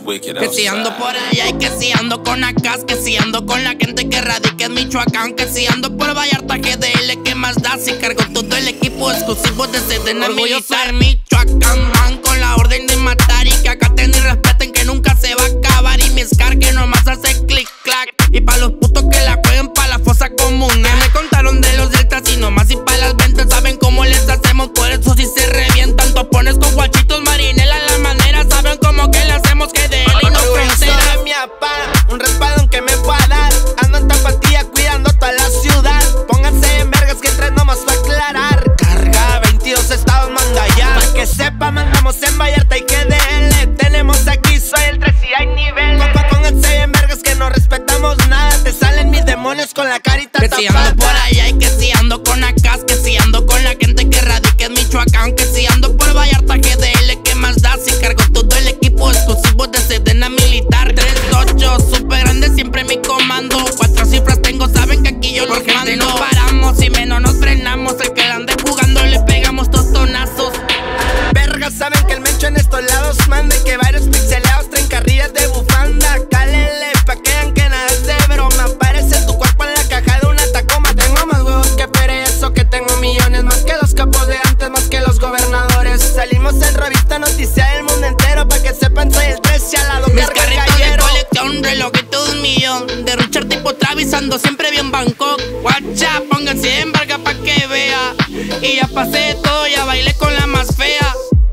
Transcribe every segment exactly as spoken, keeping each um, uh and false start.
wicked Que si ando por allá y que si ando con acá, que si ando con la gente que radica en Michoacán, que si ando por Vallarta G D L, ¿qué más da? Si cargo todo el equipo exclusivo de Sedena Militar. Michoacán van con la orden de matar y que acá ten y respeten que nunca se va a acabar. Y mi Scar que nomás hace click clack. Y pa' los putos que la jueguen pa' la fosa común. Que me contaron de los deltas y nomás y pa' las ventas saben cómo les hacemos, por eso si se revientan. Topones con guachitos, marinela la manera, saben cómo que le hacemos que de él y no frontera. Mi apá, un respaldo que me va a dar. Ando en tapatía cuidando toda la ciudad. Pónganse en vergas que tres nomás va a aclarar. Carga veintidós estados manda ya. Para que sepa mandamos en Vallarta y que de L. Tenemos aquí soy el tres y hay nivel. Papá, pónganse en vergas que no respetamos nada. Te salen mis demonios con la carita que tapada. Que si ando por allá y que si ando con acá, que si ando con la gente que radica en Michoacán, que si ando por Vallarta G D L, ¿qué más da? Si cargo todo el equipo exclusivo de Sedena Militar. Tres ocho, super grande siempre mi comando. Cuatro cifras tengo, saben que aquí yo los mando. Porque no paramos y menos nos frenamos. El que la ande jugando le pegamos tostonazos. Vergas saben que el mencho en estos lados manda. Y que varios pixeleados traen carrillas de bufanda. Cálele pa' que vean que nada es de broma. Parece tu cuerpo en la caja de una Tacoma. Tengo más huevos que Perezo, que tengo millones. Más que los capos de antes, más que los gobernadores. Salimos en revista noticia del mundo entero. Pa' que sepan soy el tres y al lado mis carga carritos gallero. de colección, relojito de un millón. De Richard tipo Travis, ando siempre bien Bangkok. Guacha, pónganse en verga pa' que vea. Y ya pasé de todo, ya bailé con la más fea.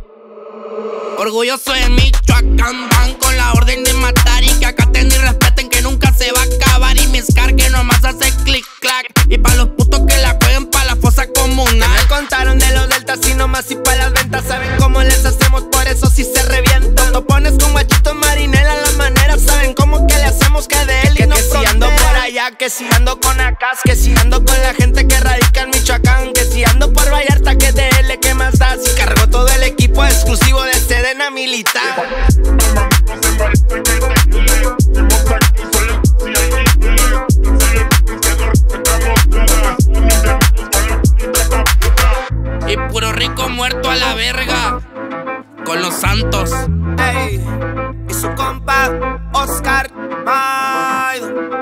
Orgulloso de Michoacán, van con la orden de matar. Y que acá ten y respeten que nunca se va a acabar. Y mi Scar que nomás hace click clack. Y pa' los putos que la jueguen pa' la fosa comunal. Me contaron de los deltas y nomás y pa' las ventas saben cómo les hacemos, por eso si se revientan. Topones con guachitos, marinela la manera, saben cómo que le hacemos que de él y que, no que si ando por allá, que si ando con acá, que si ando con la gente que radica en Michoacán, que si ando por Vallarta que de él, ¿qué más da? Si cargo todo el equipo exclusivo de Sedena Militar. Y puro rico muerto a la verga con los Santos. Ey, y su compa Oscar Maido.